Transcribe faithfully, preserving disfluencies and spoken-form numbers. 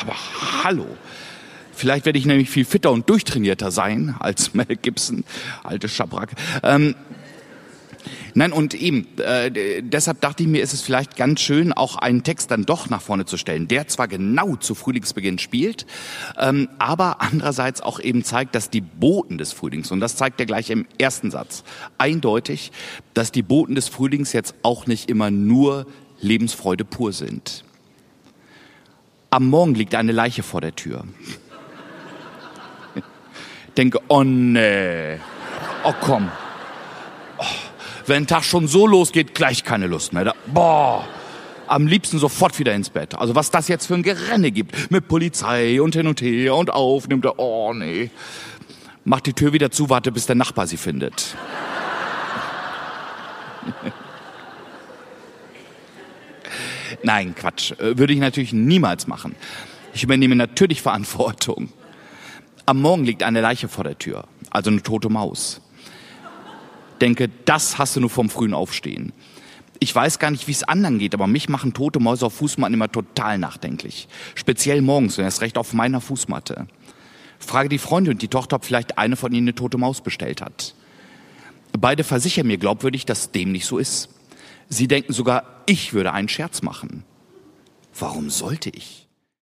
aber hallo. Vielleicht werde ich nämlich viel fitter und durchtrainierter sein als Mel Gibson, alte Schabracke. Ähm, Nein, und eben, äh, deshalb dachte ich mir, ist es vielleicht ganz schön, auch einen Text dann doch nach vorne zu stellen, der zwar genau zu Frühlingsbeginn spielt, ähm, aber andererseits auch eben zeigt, dass die Boten des Frühlings, und das zeigt er gleich im ersten Satz, eindeutig, dass die Boten des Frühlings jetzt auch nicht immer nur Lebensfreude pur sind. Am Morgen liegt eine Leiche vor der Tür. Denke, oh nee, oh komm. Oh. Wenn der Tag schon so losgeht, gleich keine Lust mehr. Da, boah, am liebsten sofort wieder ins Bett. Also was das jetzt für ein Gerenne gibt, mit Polizei und hin und her und auf, nimmt er, oh nee. Macht die Tür wieder zu, warte, bis der Nachbar sie findet. Nein, Quatsch, würde ich natürlich niemals machen. Ich übernehme natürlich Verantwortung. Am Morgen liegt eine Leiche vor der Tür, also eine tote Maus. Denke, das hast du nur vom frühen Aufstehen. Ich weiß gar nicht, wie es anderen geht, aber mich machen tote Mäuse auf Fußmatten immer total nachdenklich. Speziell morgens und erst recht auf meiner Fußmatte. Frage die Freundin und die Tochter, ob vielleicht eine von ihnen eine tote Maus bestellt hat. Beide versichern mir glaubwürdig, dass dem nicht so ist. Sie denken sogar, ich würde einen Scherz machen. Warum sollte ich?